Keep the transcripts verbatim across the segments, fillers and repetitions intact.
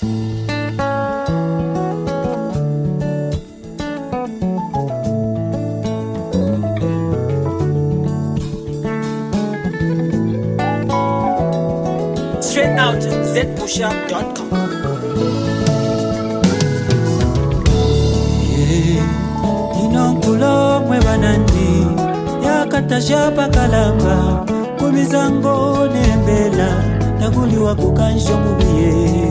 Straight out z pushup dot com. Inonkulo mwebanandi yakatasha kalamba kumizango nembela nakuliwa kukansho mubiye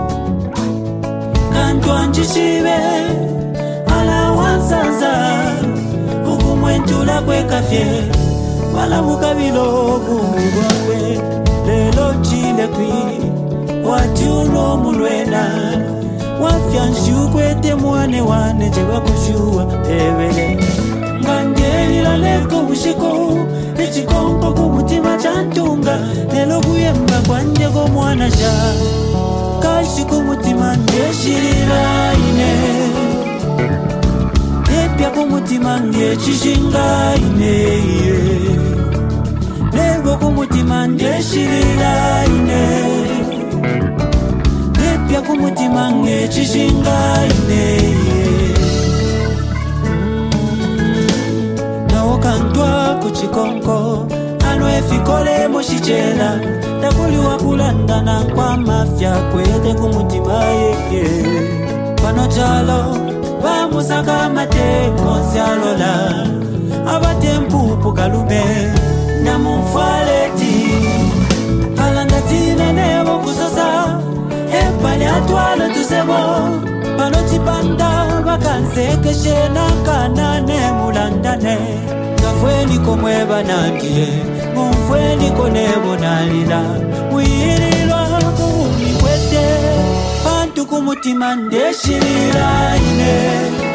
kantwa njishibe ala wansanza ukumwentula kwekafye wala mukabilo kumibwakwe lelo chile kwi watuno mulwena wafyanshu kwete mwane wane jewa kushua ewele ngangelila leko ushiko ichikompo kumutima chantunga lelo kuyemba kwanje ko mwana sha kashi kumutima ndeshirila ine epya kumutima ndechishinga ine lego kumutima ndeshirila ine epya kumutima ndechishinga ine kantwa kuchikonko anwe fikole moshichela takuliwa kulandana kwa mafya kwete kumutima yeye pano chalo bamusaka mate konsyalola abate mpupu kalume na mumfaleti alanda tina nebo kusosa epali atwala tusebo pano chipanda bakanseke shena kanane mulandane Fweni komwe banandiye Mumfweni konebo nalila Mwililwa kuhumi kwete Pantu kumutima ndeshirila ine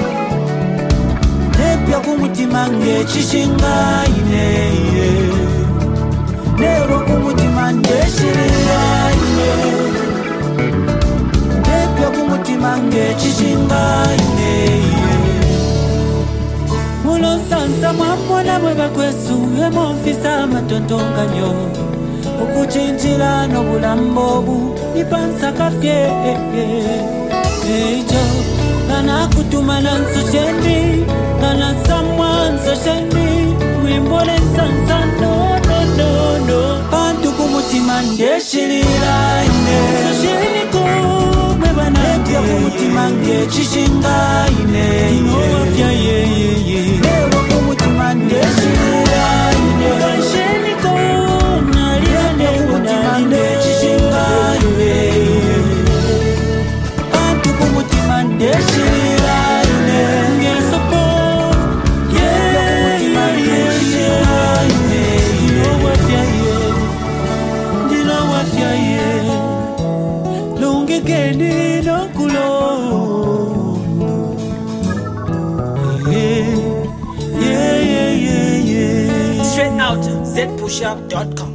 Nepya kumutima ngechishinga ine Nebo kumutima ndeshirila ine Nepya kumutima ngechishinga ine Mulo sansa mwamona mweba kwesu Emonfisa matontonga nyo Ukuchinjila no bulambobu Nipansa kafye Ejo Kana kutuma lanso shendi Kana someone so shendi Wimbole sansa no no no no Pantu kumutima ndeshirila ine So shendi kumeba nati ya kumutima ngechishinga ine Tino wafya ye ye ye Ewa kumutima ndeshirila ine Sheni kona liane kumutima ngechishinga ine Pantu kumutima ndeshirila ine Ngesopo Ewa kumutima ngechishinga ine Tino wafya ye Tino wafya ye Lungi geni no kulo Straight out z pushup dot com.